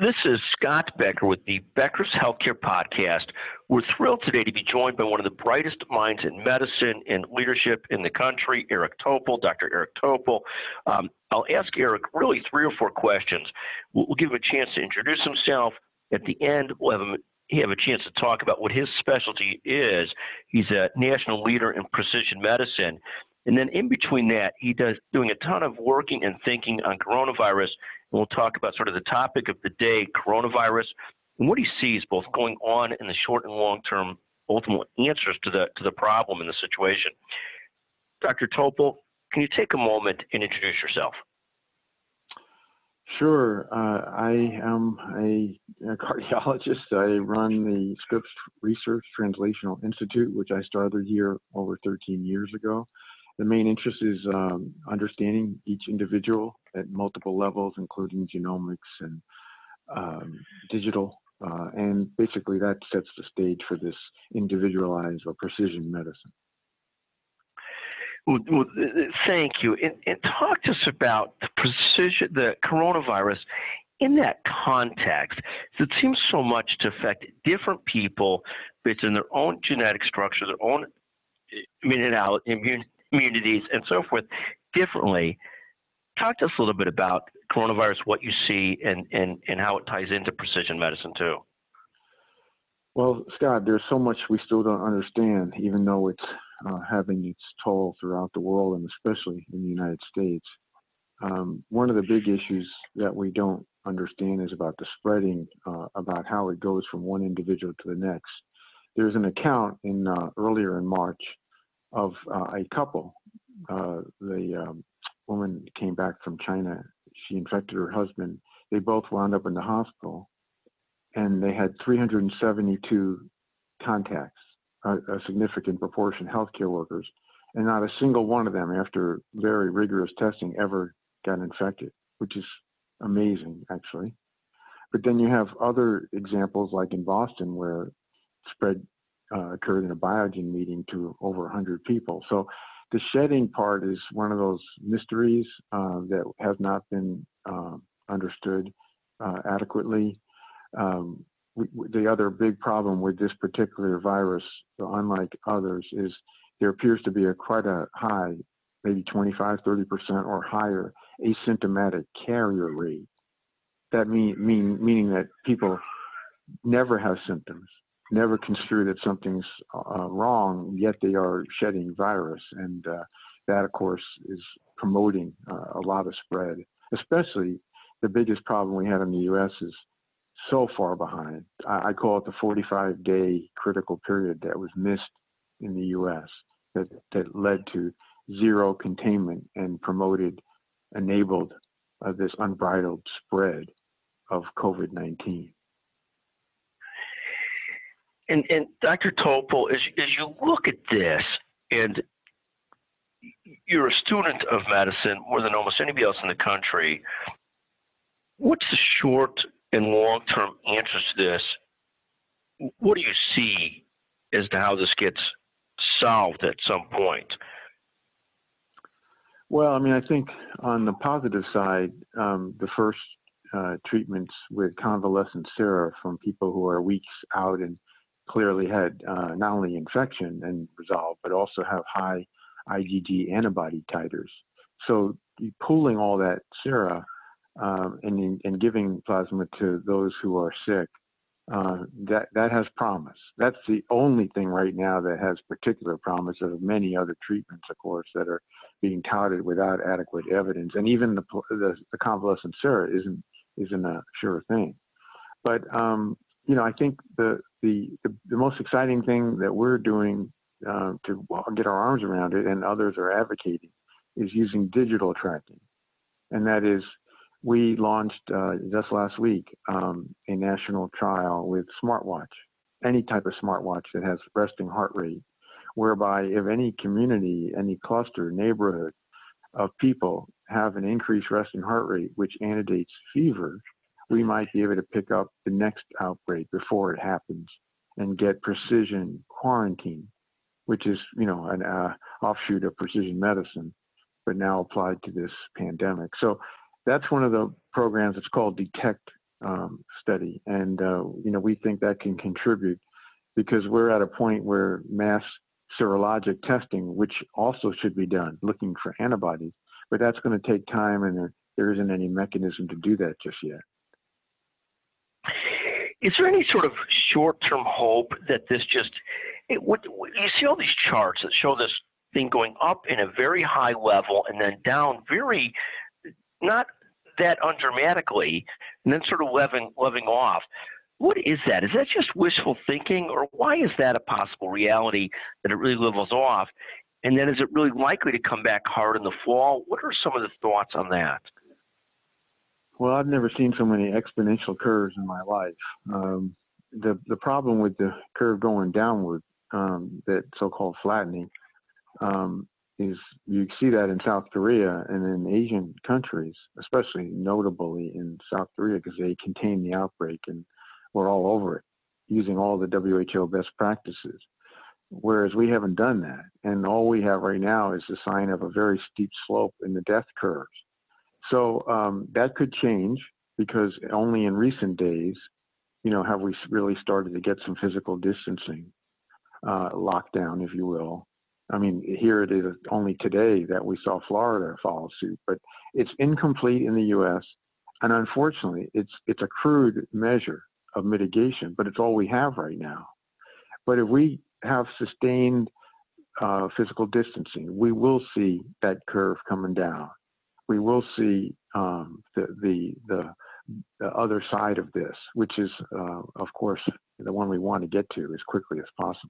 This is Scott Becker with the Becker's Healthcare Podcast. We're thrilled today to be joined by one of the brightest minds in medicine and leadership in the country, Eric Topol, Dr. Eric Topol. I'll ask Eric really 3 or 4 questions. We'll give him a chance to introduce himself. At the end, we'll have a chance to talk about what his specialty is. He's a national leader in precision medicine. And then in between that, doing a ton of working and thinking on coronavirus. And we'll talk about sort of the topic of the day, coronavirus, and what he sees both going on in the short and long-term ultimate answers to the problem and the situation. Dr. Topol, can you take a moment and introduce yourself? Sure. I am a cardiologist. I run the Scripps Research Translational Institute, which I started here over 13 years ago. The main interest is understanding each individual at multiple levels, including genomics and digital. And basically that sets the stage for this individualized or precision medicine. Well, thank you. And talk to us about the coronavirus in that context. It seems so much to affect different people based on their own genetic structure, their own immunities, and so forth differently. Talk to us a little bit about coronavirus, what you see, and how it ties into precision medicine too. Well, Scott, there's so much we still don't understand, even though it's having its toll throughout the world and especially in the United States. One of the big issues that we don't understand is about the spreading, about how it goes from one individual to the next. There's an account earlier in March of a couple. The woman came back from China. She infected her husband. They both wound up in the hospital, and they had 372 contacts, a significant proportion healthcare workers, and not a single one of them, after very rigorous testing, ever got infected, which is amazing, actually. But then you have other examples, like in Boston, where spread occurred in a Biogen meeting to over 100 people. So the shedding part is one of those mysteries that has not been understood adequately. The other big problem with this particular virus, unlike others, is there appears to be quite a high, maybe 25, 30% or higher asymptomatic carrier rate. That meaning that people never have symptoms, never construe that something's wrong, yet they are shedding virus. And that, of course, is promoting a lot of spread. Especially the biggest problem we have in the U.S. is so far behind. I call it the 45-day critical period that was missed in the U.S. that led to zero containment and enabled this unbridled spread of COVID-19. And Dr. Topol, as you look at this, and you're a student of medicine more than almost anybody else in the country, what's the short and long-term answers to this? What do you see as to how this gets solved at some point? Well, I think on the positive side, the first treatments with convalescent sera from people who are weeks out and clearly had not only infection and resolved, but also have high IgG antibody titers. So pooling all that sera and giving plasma to those who are sick, that has promise. That's the only thing right now that has particular promise. There are many other treatments, of course, that are being touted without adequate evidence, and even the convalescent sera isn't a sure thing. But I think the most exciting thing that we're doing to get our arms around it, and others are advocating, is using digital tracking. And that is, we launched just last week a national trial with smartwatch, any type of smartwatch that has resting heart rate, whereby if any community, any cluster, neighborhood of people have an increased resting heart rate, which antedates fever, we might be able to pick up the next outbreak before it happens and get precision quarantine, which is, an offshoot of precision medicine, but now applied to this pandemic. So that's one of the programs. It's called Detect study, and we think that can contribute because we're at a point where mass serologic testing, which also should be done, looking for antibodies, but that's going to take time, and there isn't any mechanism to do that just yet. Is there any sort of short-term hope that this you see all these charts that show this thing going up in a very high level and then down very, not that undramatically, and then sort of leveling off. What is that? Is that just wishful thinking, or why is that a possible reality that it really levels off? And then is it really likely to come back hard in the fall? What are some of the thoughts on that? Well, I've never seen so many exponential curves in my life. The problem with the curve going downward, that so-called flattening, is you see that in South Korea and in Asian countries, especially notably in South Korea because they contained the outbreak and we're all over it, using all the WHO best practices. Whereas we haven't done that. And all we have right now is the sign of a very steep slope in the death curves. So that could change because only in recent days, have we really started to get some physical distancing, lockdown, if you will. I mean, here it is only today that we saw Florida follow suit, but it's incomplete in the U.S. And unfortunately, it's a crude measure of mitigation, but it's all we have right now. But if we have sustained physical distancing, we will see that curve coming down. We will see the other side of this, which is, of course, the one we want to get to as quickly as possible.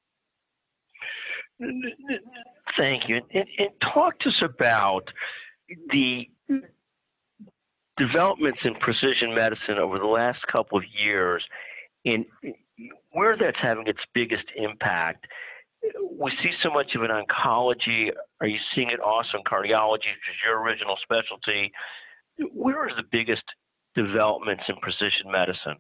Thank you. And talk to us about the developments in precision medicine over the last couple of years and where that's having its biggest impact. We see so much of it in oncology. Are you seeing it also in cardiology, which is your original specialty? Where are the biggest developments in precision medicine?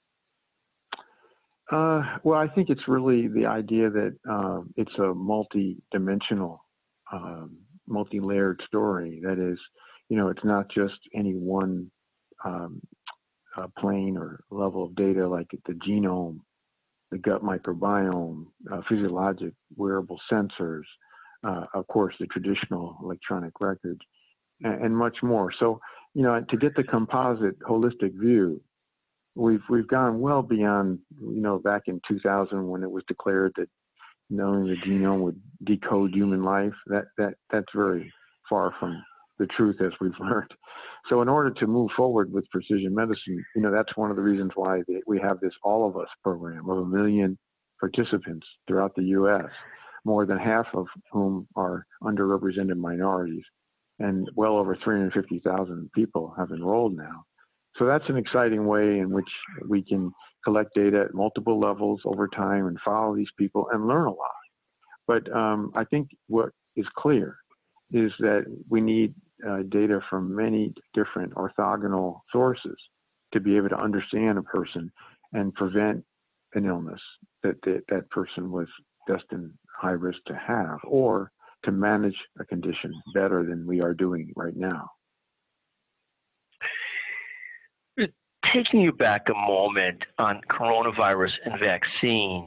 Well, I think it's really the idea that it's a multi-dimensional, multi-layered story. That is, it's not just any one plane or level of data like the genome, the gut microbiome, physiologic wearable sensors, of course, the traditional electronic records, and much more. So, to get the composite holistic view, we've gone well beyond, back in 2000 when it was declared that knowing the genome would decode human life. That's very far from the truth, as we've learned. So in order to move forward with precision medicine, that's one of the reasons why we have this All of Us program of 1 million participants throughout the U.S., more than half of whom are underrepresented minorities, and well over 350,000 people have enrolled now. So that's an exciting way in which we can collect data at multiple levels over time and follow these people and learn a lot. But I think what is clear is that we need data from many different orthogonal sources to be able to understand a person and prevent an illness that person was destined high risk to have, or to manage a condition better than we are doing right now. Taking you back a moment on coronavirus and vaccines,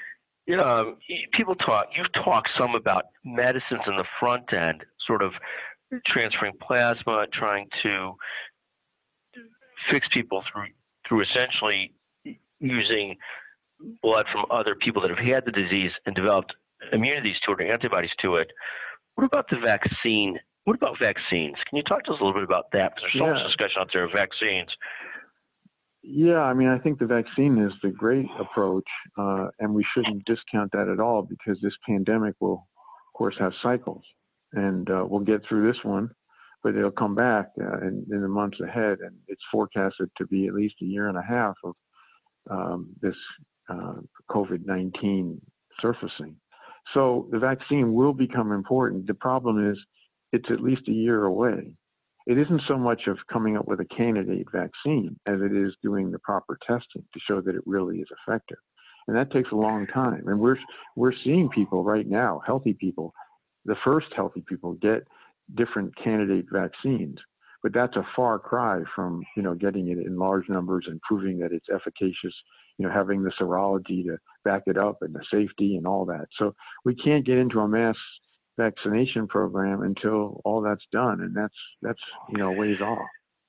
you've talked some about medicines in the front end, sort of transferring plasma, trying to fix people through essentially using blood from other people that have had the disease and developed immunities to it or antibodies to it. What about the vaccine? What about vaccines? Can you talk to us a little bit about that? Because there's so much discussion out there of vaccines. Yeah, I think the vaccine is the great approach, and we shouldn't discount that at all because this pandemic will, of course, have cycles. And we'll get through this one, but it'll come back in the months ahead. And it's forecasted to be at least 1.5 years of this COVID-19 surfacing. So the vaccine will become important. The problem is it's at least 1 year away. It isn't so much of coming up with a candidate vaccine as it is doing the proper testing to show that it really is effective. And that takes a long time. And we're seeing people right now, healthy people, the first healthy people, get different candidate vaccines. but that's a far cry from, getting it in large numbers and proving that it's efficacious, having the serology to back it up and the safety and all that. So we can't get into a mass vaccination program until all that's done, and that's ways off.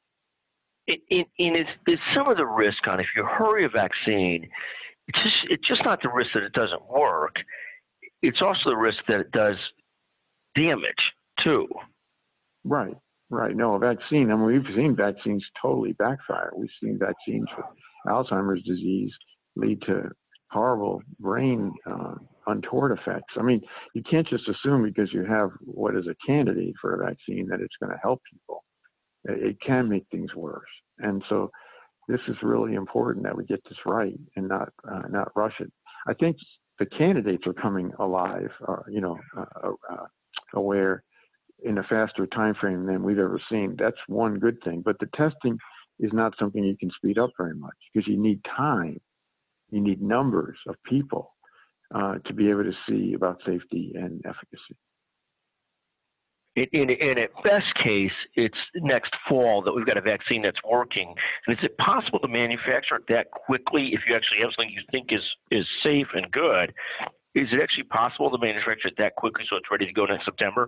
Is some of the risk on if you hurry a vaccine, it's just not the risk that it doesn't work. It's also the risk that it does damage too. Right. No, a vaccine. I mean, we've seen vaccines totally backfire. We've seen vaccines for Alzheimer's disease lead to horrible brain untoward effects. I mean, you can't just assume because you have what is a candidate for a vaccine that it's going to help people. It can make things worse. And so this is really important that we get this right and not rush it. I think the candidates are coming alive, aware in a faster time frame than we've ever seen. That's one good thing. But the testing is not something you can speed up very much because you need time. You need numbers of people to be able to see about safety and efficacy. In at best case, it's next fall that we've got a vaccine that's working. And is it possible to manufacture it that quickly if you actually have something you think is safe and good? Is it actually possible to manufacture it that quickly so it's ready to go next September?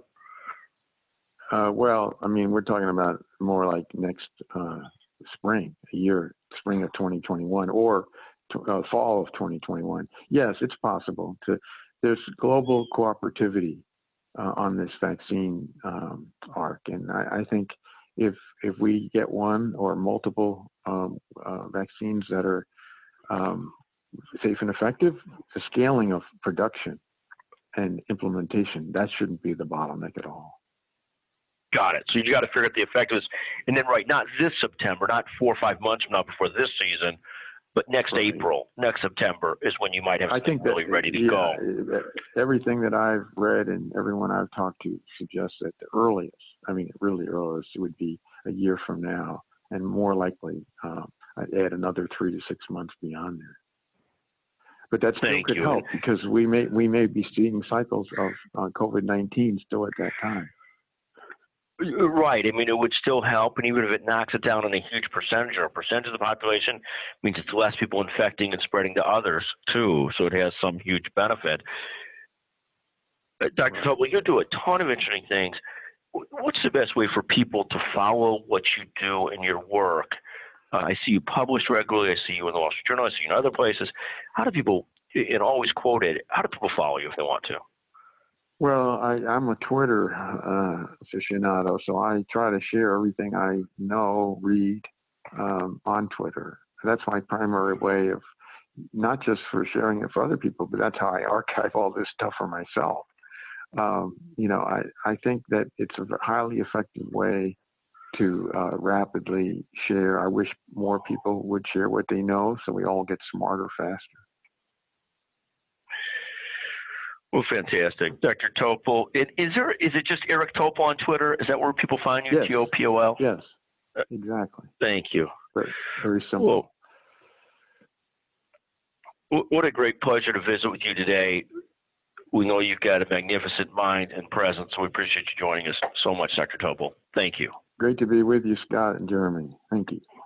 Well, I mean, we're talking about more like next spring of 2021 or fall of 2021. Yes, it's possible. There's global cooperativity on this vaccine arc, and I think if we get one or multiple vaccines that are safe and effective, the scaling of production and implementation, that shouldn't be the bottleneck at all. Got it. So you got to figure out the effectiveness, and then not this September, not 4 or 5 months from now before this season, but next right. April, next September is when you might have something really ready to go. Everything that I've read and everyone I've talked to suggests that the earliest, really earliest, would be a year from now, and more likely, I'd add another 3 to 6 months beyond there. But that still could help because we may be seeing cycles of COVID-19 still at that time. Right. I mean, it would still help, and even if it knocks it down on a huge percentage or a percentage of the population, means it's less people infecting and spreading to others too. So it has some huge benefit. Dr. Topol, you do a ton of interesting things. What's the best way for people to follow what you do in your work? I see you publish regularly. I see you in the Wall Street Journal. I see you in other places. How do people, and always quoted, how do people follow you if they want to? Well, I'm a Twitter aficionado, so I try to share everything I know, read on Twitter. That's my primary way of not just for sharing it for other people, but that's how I archive all this stuff for myself. I think that it's a highly effective way to rapidly share. I wish more people would share what they know so we all get smarter faster. Well, fantastic. Dr. Topol, is it just Eric Topol on Twitter? Is that where people find you, yes. T-O-P-O-L? Yes, exactly. Thank you. Very simple. Well, what a great pleasure to visit with you today. We know you've got a magnificent mind and presence, so we appreciate you joining us so much, Dr. Topol. Thank you. Great to be with you, Scott and Jeremy. Thank you.